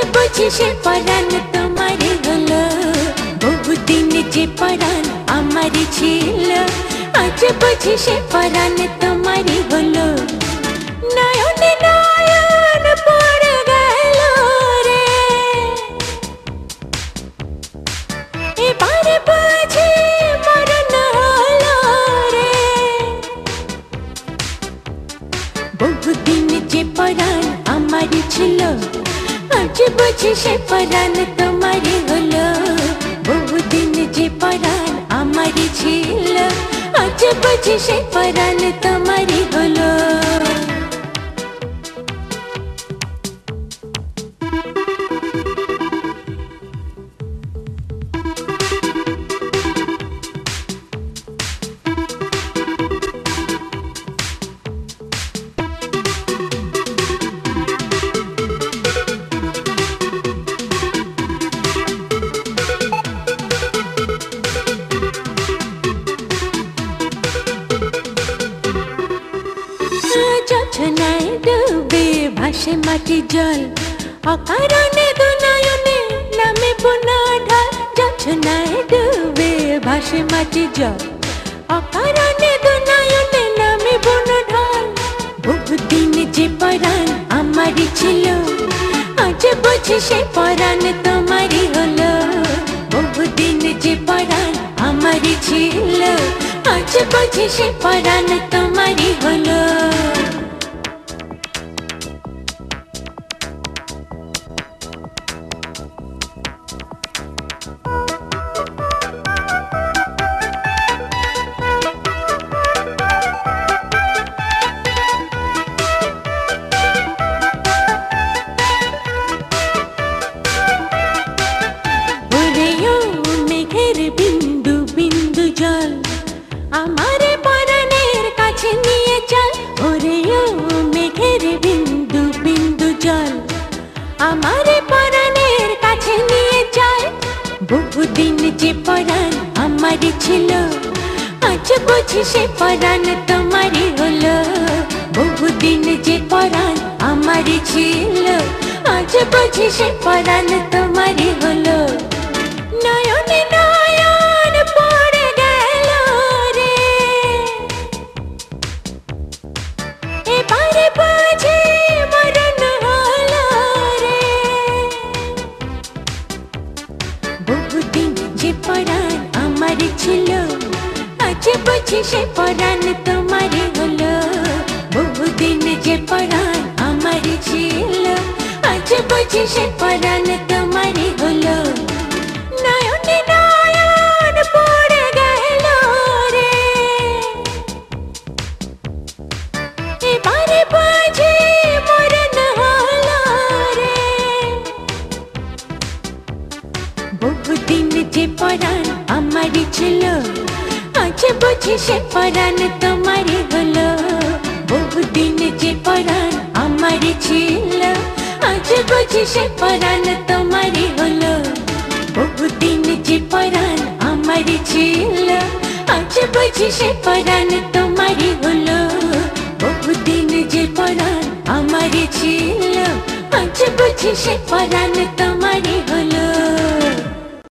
বুঝি সে পরাণ তোমারই হলো, বহুদিন যে পরাণ আমারই ছিল, আজ বুঝি সে পরাণ তোমারই হলো। নয়নে নয়ন পড়ে গেল রে, এবারে বুঝি মরণ হলো রে। বহুদিন যে পরাণ আমারই ছিল, আজ বুঝি সে পরাণ তোমারই হলো। বহুদিন যে পরাণ আমারই ছিল, আজ বুঝি সে পরাণ তোমারই হলো। জোছনায় ডুবে ভাসে মাটি জল, অকারণে দুনয়নে নামে বোনা ঢাল। জোছনায় ডুবে ভাসে মাটি জল, অকারণে দুনয়নে নামে বোনা ঢাল। বহুদিন যে পরাণ আমারই ছিল, আজ বুঝি সে পরাণ তোমারই হলো। বহুদিন যে পরাণ আমারই ছিল, আজ বুঝি সে পরাণ তোমারই হলো। বিন্দু বিন্দু জল আমারে পরাণের কাছে নিয়ে চল, ওরে ও মেঘের বিন্দু বিন্দু জল আমারে পরাণের কাছে নিয়ে চল। বহুদিন যে পরাণ আমারই ছিল, আজ বুঝি সে পরাণ তোমারই হলো। বহুদিন যে পরাণ আমারই ছিল, আজ বুঝি সে পরাণ তোমারই হলো। নয়নে নয়ন পড়ে গেল রে, এবারে বুঝি মরণ হলো রে। বহুদিন যে পরাণ আমারই ছিল, আজ বুঝি সে পরাণ তোমারই হলো। বহুদিন যে পরাণ আমারই ছিল, আজ বুঝি সে পরাণ তোমারই হলো। নয়নে নয়ন পড়ে গেল রে, এবারে বুঝি মরণ হলো রে। বহুদিন যে পরাণ আমারই ছিল, আজ বুঝি সে পরাণ তোমারই হলো। বহুদিন যে পরাণ আমারই ছিল, আজ বুঝি সে পরাণ তোমারই হলো। বহুদিন যে পরাণ আমারই ছিল, আজ বুঝি সে পরাণ তোমারই হলো। বহুদিন যে পরাণ আমারই ছিল, আজ বুঝি সে পরাণ তোমারই হলো।